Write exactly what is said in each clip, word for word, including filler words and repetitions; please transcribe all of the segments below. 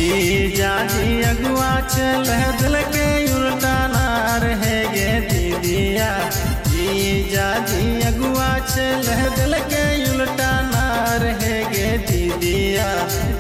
जीजा जी अगुआ चल दिल के उल्टा नार है गे दीदिया। जीजा जी अगुआ चल दिल के उल्टा नार है गे दीदिया।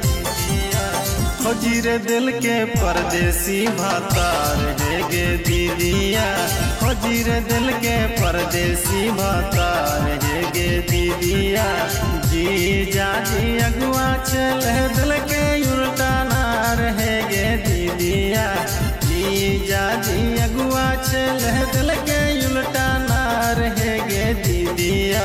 खोजी रे दिल के परदेसी भातार है गे दीदिया। खोजी रे दिल के परदेसी भातार है गे दीदिया। जीजा जी अगुआ चल दिल के उल्टा नार है गे दीदिया। जीजा जी अगुआ चल दिल के उल्टा नार है गे दीदिया।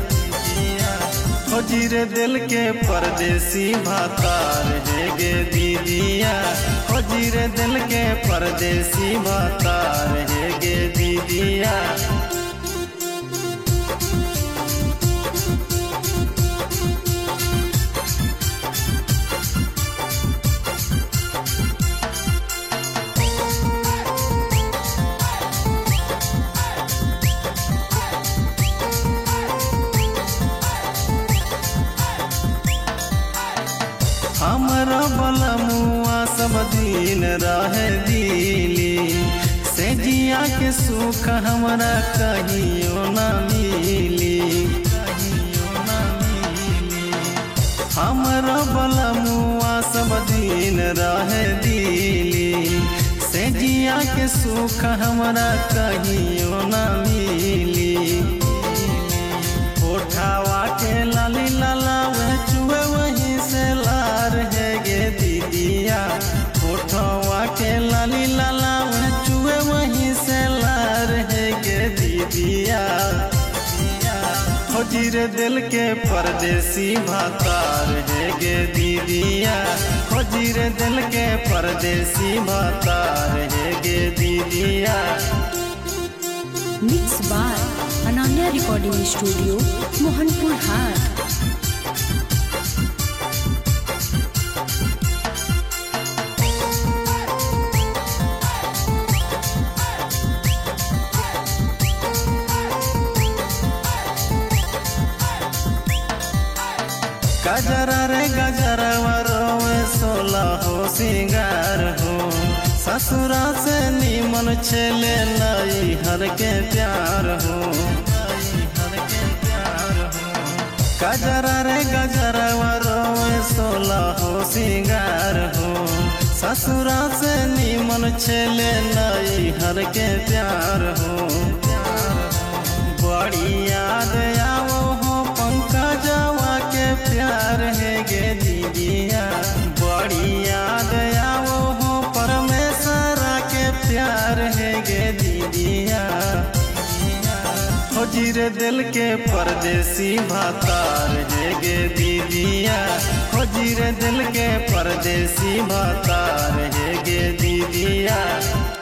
खोजी रे दिल के परदेसी भातार है गे दीदिया। खोजी रे दिल के परदेसी भातार है गे दीदिया। हमारा बलमुआ सब दिन रहे दिली से जिया के सुख हमरा कहियो न मिली। कहियो न मिली हमारा बलमुआ सब दिन रहे दिली से जिया के सुख हमरा कहियो न मिली। उठावा के लाली लाला वह चुए वहीं से लार है गे दीदिया। उठावा के लाली लाला वह चुए वहीं से लार है गे दीदिया। खोजी रे दिल के परदेसी भातार है गे दीदिया। खोजी रे दिल के परदेसी भातार है गे दीदिया। Mix by Ananya recording studio Mohanpur Haat. गजरा रे गजरा रोवे सोलह हो सिंगार हो। ससुरा से नीमन छेले नई हर के प्यार हो। हर के प्यार हो गजरा रे गजरा रोवे सोलह हो सिंगार हो। ससुरा से नीमन छेले नई हर के प्यार हो। बड़ी याद आवो हो पंकजवा के प्यार है गे दीदिया। बड़ी याद आवो हो परमेश्वरा के प्यार है गे दीदिया। खोजी रे दिल के परदेसी भातार है गे दीदिया। खोजी रे दिल के परदेसी भातार है गे दीदिया।